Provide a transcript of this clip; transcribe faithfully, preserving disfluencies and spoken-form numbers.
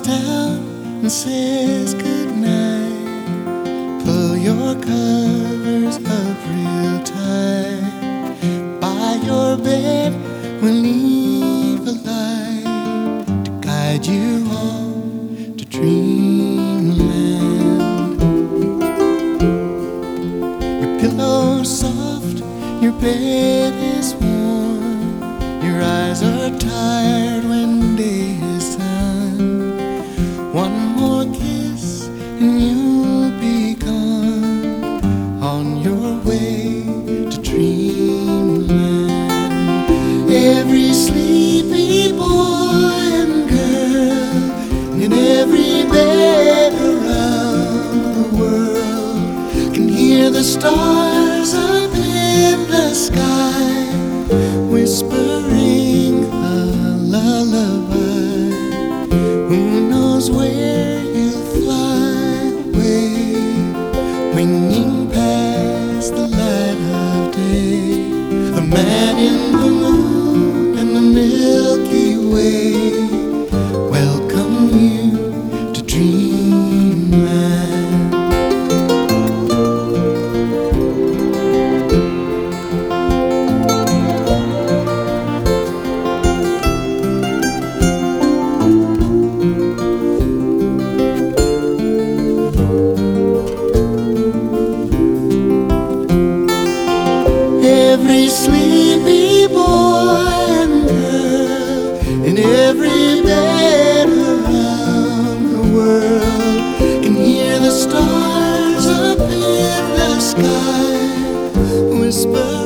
down and says goodnight. Pull your covers up real tight. By your bed we'll leave a light to guide you home to dreamland. Your pillow's soft, your bed is warm, your eyes are tired when day is done. One more kiss and you'll be gone on your way to dreamland. Every sleepy boy and girl in every bed around the world can hear the stars up in the sky whispering a lullaby. Who knows where you'll fly away, winging past the light of day. The man in the moon and the Milky Way welcome you to dreamland. Every sleepy boy and girl in every bed around the world can hear the stars up in the sky whisper